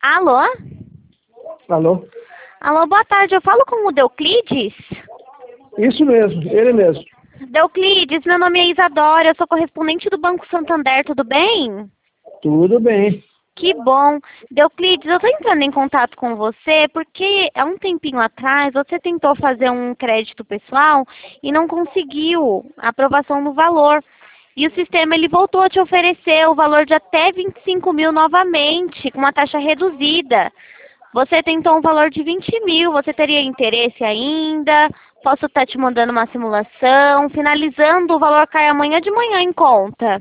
Alô? Alô? Alô, boa tarde. Eu falo com o Deuclides? Isso mesmo, ele mesmo. Deuclides, meu nome é Isadora, eu sou correspondente do Banco Santander, tudo bem? Tudo bem. Que bom. Deuclides, eu tô entrando em contato com você porque há um tempinho atrás você tentou fazer um crédito pessoal e não conseguiu aprovação no valor. E o sistema ele voltou a te oferecer o valor de até 25 mil novamente, com uma taxa reduzida. Você tentou um valor de 20 mil, você teria interesse ainda? Posso estar te mandando uma simulação. Finalizando, o valor cai amanhã de manhã em conta.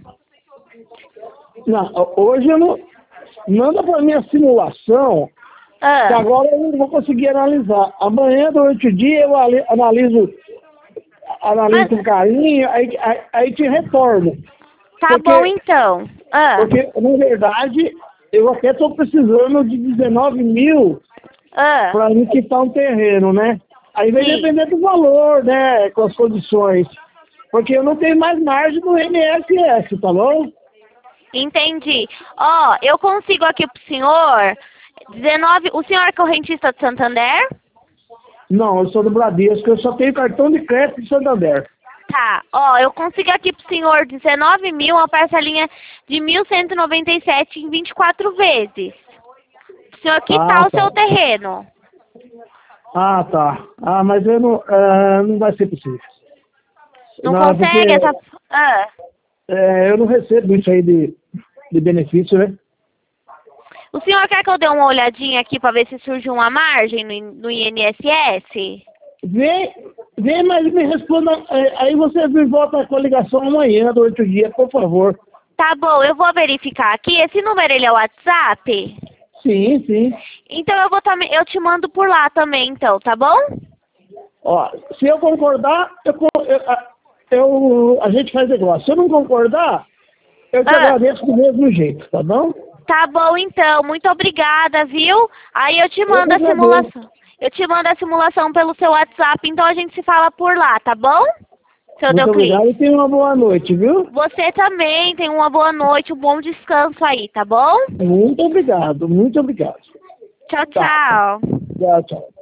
Não, hoje eu não... Manda para minha simulação, que agora eu não vou conseguir analisar. Amanhã, durante o dia, eu analiso com carinho, aí te retorno. Tá bom, então. Porque, na verdade, eu até estou precisando de 19 mil para me quitar um terreno, né? Aí vai depender do valor, né? Com as condições. Porque eu não tenho mais margem no INSS, tá bom? Entendi. Ó, eu consigo aqui pro senhor 19... O senhor é correntista de Santander? Não, eu sou do Bradesco, eu só tenho cartão de crédito de Santander. Tá, ó, eu consigo aqui pro senhor 19 mil, uma parcelinha de 1.197 em 24 vezes. O senhor quitar o seu terreno. Ah, tá. Ah, mas eu não, não vai ser possível. Não consegue essa... eu não recebo isso aí de benefício, né? O senhor quer que eu dê uma olhadinha aqui para ver se surge uma margem no INSS? Vem, mas me responda. Aí você me volta com a ligação amanhã, durante o dia, por favor. Tá bom, eu vou verificar aqui. Esse número, ele é o WhatsApp? Sim, sim. Então eu te mando por lá também, então, tá bom? Ó, se eu concordar, a gente faz negócio. Se eu não concordar, eu te agradeço do mesmo jeito, tá bom? Tá bom, então. Muito obrigada, viu? Aí eu te mando a simulação. Eu te mando a simulação pelo seu WhatsApp, então a gente se fala por lá, tá bom? Seu Muito Deuclides. obrigado e tenha uma boa noite, viu? Você também tem uma boa noite, um bom descanso aí, tá bom? Muito obrigado, muito obrigado. Tchau, tchau. Tchau, tchau.